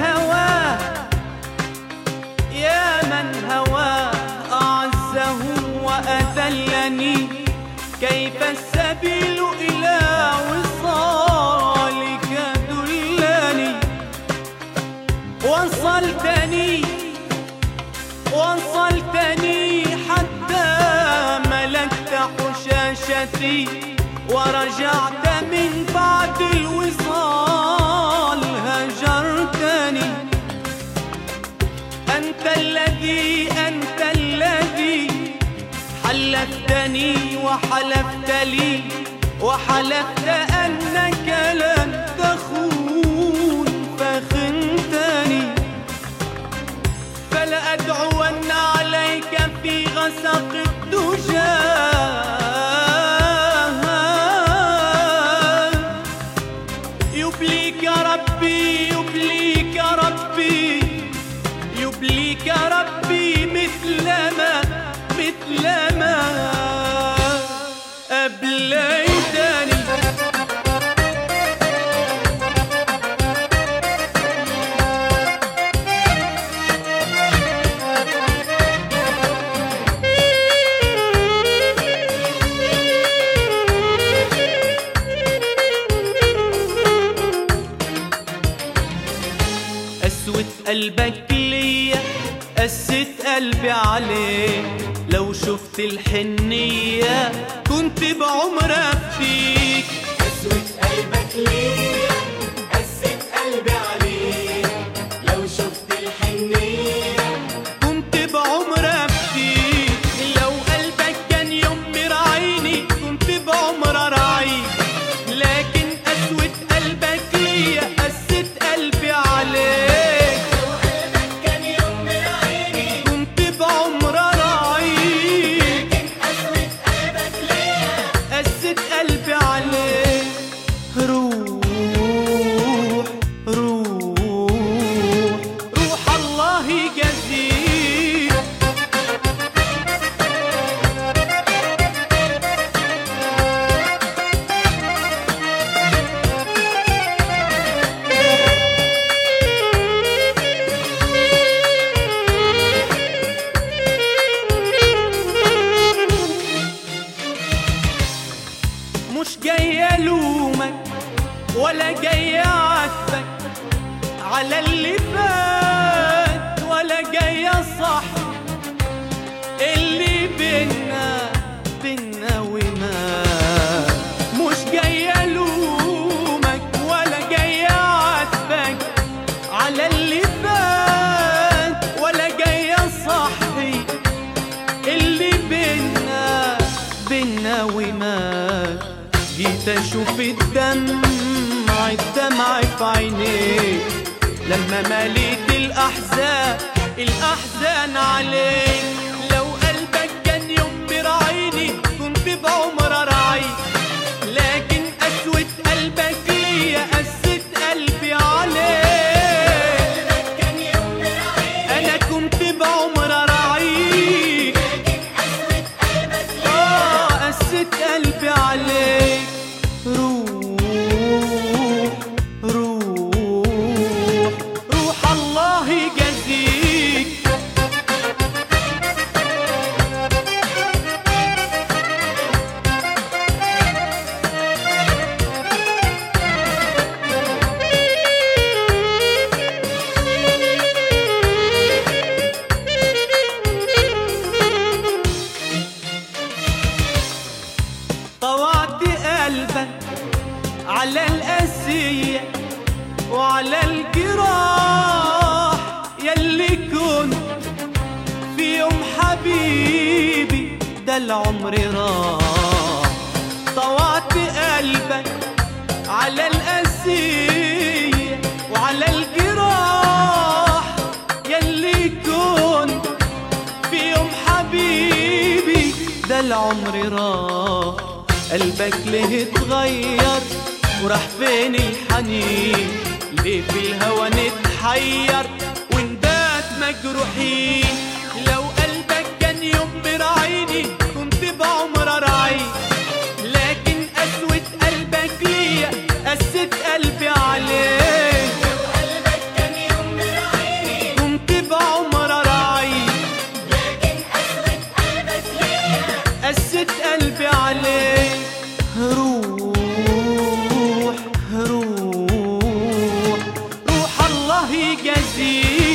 هواه يا من هواه أعزه وأذلني، كيف السبيل إلى وصالك دلني. وصلتني حتى ملكت حشاشتي، ورجعت من بعد الوصال هجرتني. أنت الذي حلفتني وحلفت لي، وحلفت أنك لن تخون فخنتني. فلأدعون عليك في غسق الدجى، يبليك ربي يبليك ربي يبليك ربي مثلما أبليتني. قسوة قلبك ليا قست قلبي عليك، لو شفت الحنية كنت بعمر أفديك. قسوة قلبك ليا قست قلبي عليك، لو شفت الحنية كنت بعمر أفديك. لو قلبك كان يمر عيني كنت بعمر أراعيك، لكن قسوة قلبك ليا قست قلبي عليك. لو قلبك كان يمر عيني كنت بعمر أراعيك، لكن قسوة قلبك ليا قست قلبي عليك. روح الله يجازيك. مش جاي ألومك ولا جاي أعاتبك على اللي فات، ولا جاي أصح اللي بينا ومات. مش جاي ألومك ولا جاي أعاتبك على اللي فات، ولا جاي أصحي اللي بينا ومات. جيت أشوف الدمع في عينيك لما مليت الأحزان عليك. لو قلبك كان يمر عيني كنت بعمر أراعيك، لكن قسوة قلبك ليا قست قلبي عليك. قلبك كان يمر عيني أنا كنت بعمر أراعيك، لكن قسوة قلبك ليا قست قلبي عليك. روح الله يجازيك. طوعت قلبك على القاسية وعلى الجراح، يلي كنت في يوم حبيبي ده العمر راح. طوعت قلبك على القاسية وعلى الجراح، يلي كنت في يوم حبيبي ده العمر راح. قلبك ليه اتغير وراح فين الحنين؟ ليه في الهوى نتحير ونبات مجروحين؟ لو قلبك كان يمر عيني كنت بعمر أراعيك، لكن قسوة قلبك ليا قست قلبي عليك. لو قلبك كان يمر نسيت